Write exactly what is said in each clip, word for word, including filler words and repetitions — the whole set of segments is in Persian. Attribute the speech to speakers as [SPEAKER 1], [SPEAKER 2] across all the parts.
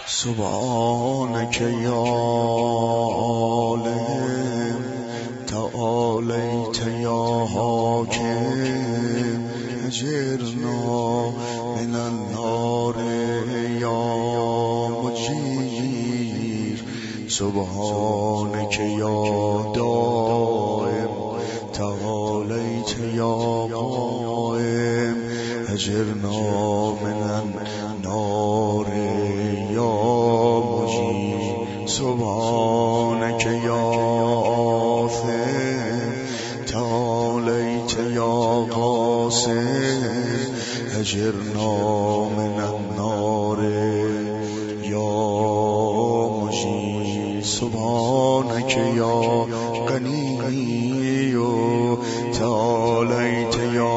[SPEAKER 1] سبحانك يا عالم تعاليت يا حاكم اجرنا من النار يا مجير سبحانك يا دائم تعاليت يا قائم اجرنا من النار يا مجير سبحانك يا آثم تعاليت يا قاسم اجرنا من النار يا مجير سبحانك يا غني تعاليت يا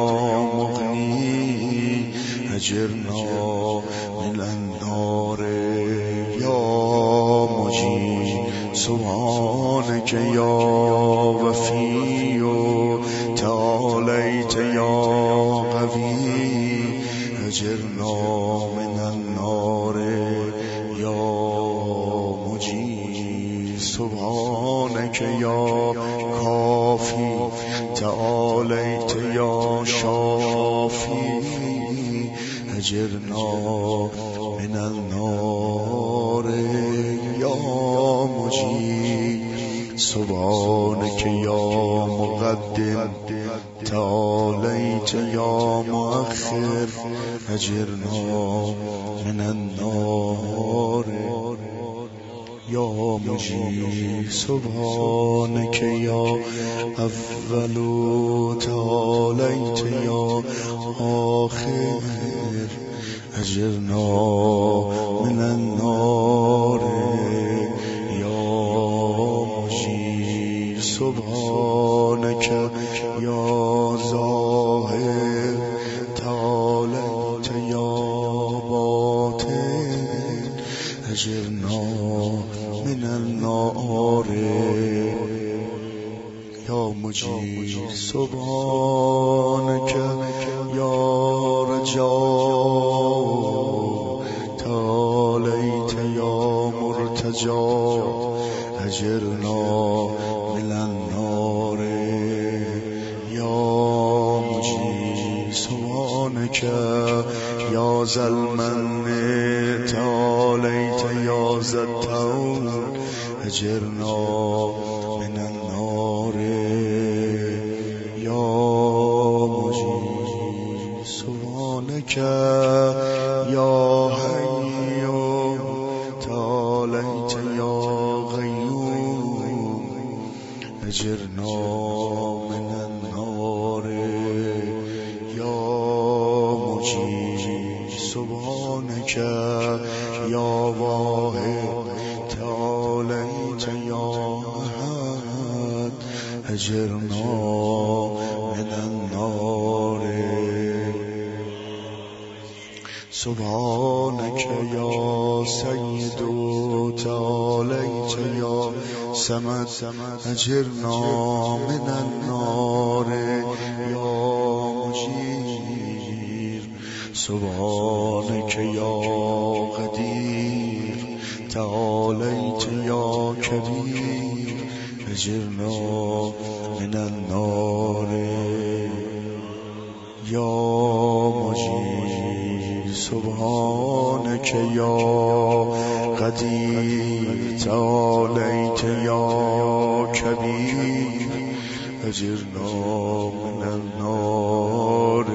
[SPEAKER 1] مغني اجرنا من النار يا مجير سبحانك يا وفي تعاليت يا قوي اجرنا من النار يا مجير سبحانك يا كافي تعاليت يا شافي اجرنا من النار يا مجير سبحانك يا مقدم تعاليت يا مؤخر اجرنا من النار يا مجير سبحانك يا اول تعاليت يا آخر اجرنا من النار يا مجير سبحانك يا ظاهر تعاليت يا باطن اجرنا من النار يا مجير سبحانك يا رجاء تعاليت يا مرتجى اجرنا من النار يا مجير سبحانك يا ذا المن تعاليت يا ذا الطول اجرنا من النار يا مجير سبحانك يا حي تعاليت يا قيوم اجرنا من النار يا مجير سبحانك يا واحد تعاليت يا أحد اجرنا من النار سبحانك يا سيد تعاليت يا سمد اجرنا من النار يا مجير سبحانك يا قدير تعاليت يا كبير اجرنا من النار يا مجير سبحانك يا قدير تعاليت يا كبير اجرنا من النار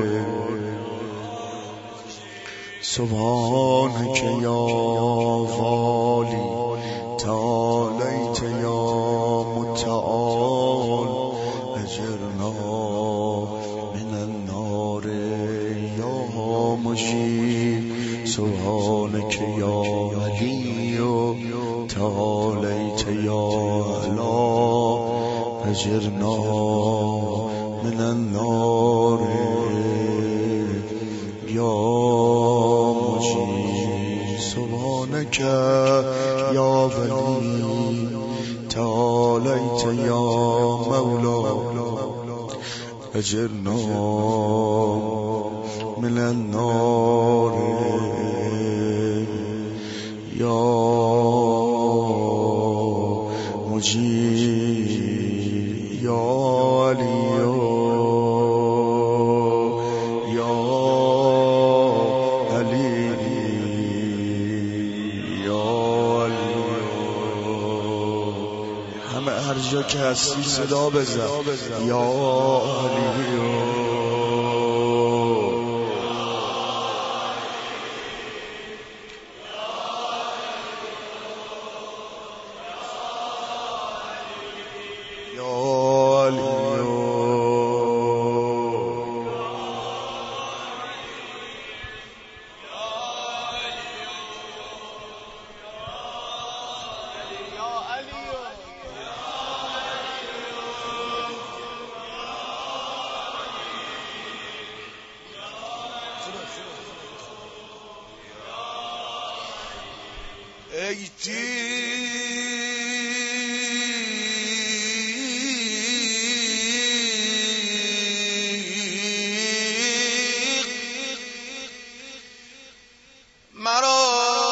[SPEAKER 1] سبحانك يا والي تعاليت يا متعال اجرنا من النار يا مجير سبحانك يا علي تعاليت يا علا اجرنا من النار يا مجير سبحانك يا ولي تعاليت يا مولا اجرنا من النار یا مجیر یا علی یا علی یا علی همه هر جا که هستی صدا بزن یا علی ای تیغ مرا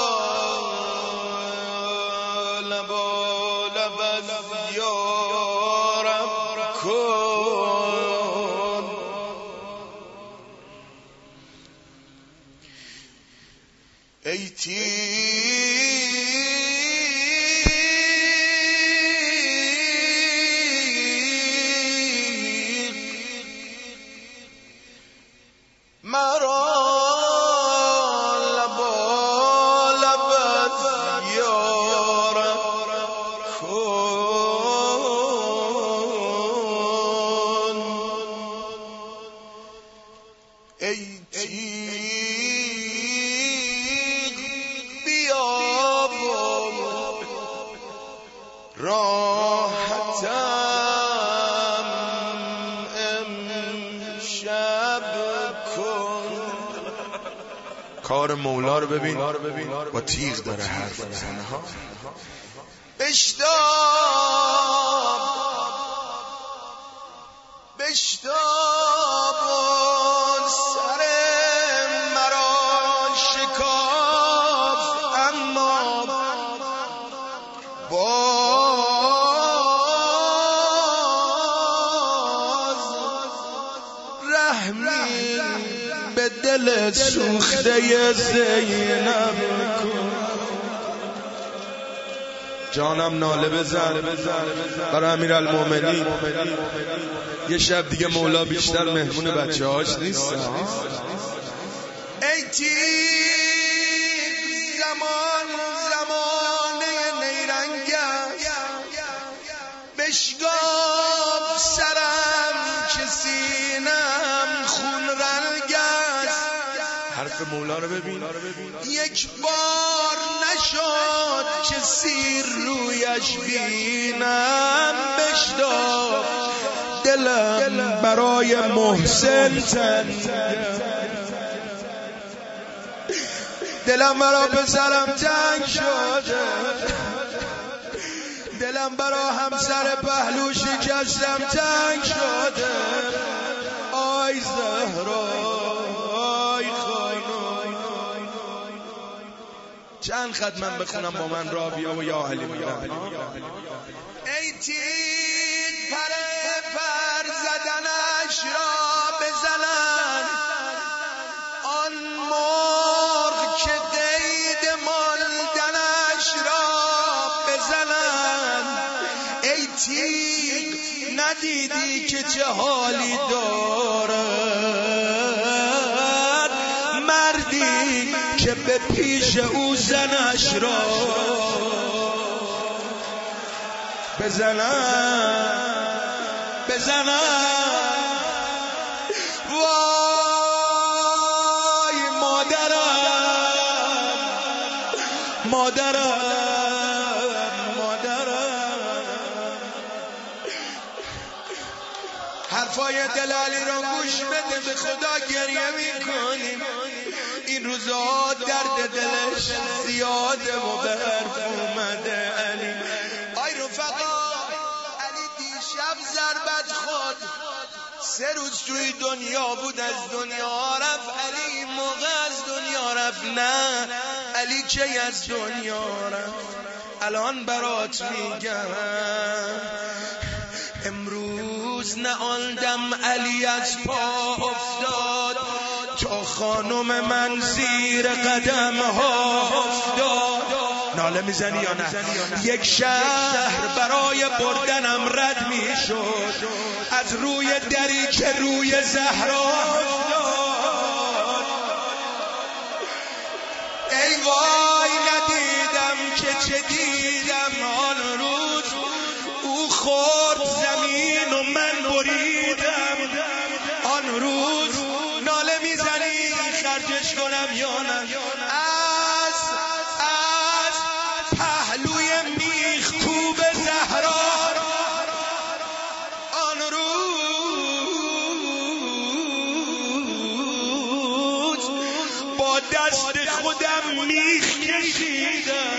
[SPEAKER 1] لبا لبت یارم کن ای تیغ مرا لبا لبت یارم کن ای تیغ بیا و راحتم امشب کن. کار مولا رو ببین با تیغ داره حرف میزنه ها. بشتاب بشتاب سر مرا شکاف اما باز رحمی به دل سوخته زینب کن. جانم ناله بزن برای امیرالمومنین. یه شب دیگه مولا بیشتر مهمون بچه هاش نیست. ای تیغ زمان زمانه نیرنگ است، بشگاب سرم که سینم خون رنگ است. حرف مولا رو ببین. یک بار نشد که سیر رویش بینم، بشتاب دلم برای محسن تنگ، دلم برای پسرم تنگ شده، دلم برای همسر پهلو شکستم تنگ شده. آی زهرا آی خانم، چند خط من بخونم با من را بیا و یا علی میرم. ای تیغ پر پر زدنش را بزنن، آن مرغ که قید ماندنش را بزنن. ای تیغ ندیدی که چه حالی دارد مردی که به پیش او زنش را بزنن بزنن. وای مادرم مادرم مادرم. حرفای دلالی رو گوش بده، به خدا گریه میکنیم. این روزا درد دلش زیاده و به حرف اومده علی. آی رفقا، علی دیشب ضربت خورد، سه روز توی دنیا بود، از دنیا رفت. علی موقع از دنیا رفت نه، علی که از دنیا رفت الان برات میگم امروز نه آن دم علی از پا افتاد تا خانم من زیر قدم ها افتاد. ناله میزنی یا نه؟ یک شهر برای بردنم رد میشد از روی دری که روی زهرا افتاد. ای وای ندیدم که چه دیدم آن روز او خورد زمین و من بریدم آن روز. ناله میزنی خرجش کنم یا نه؟ از از پهلوی میخ کوب زهرا آن روز با دست خودم میخ کشیدم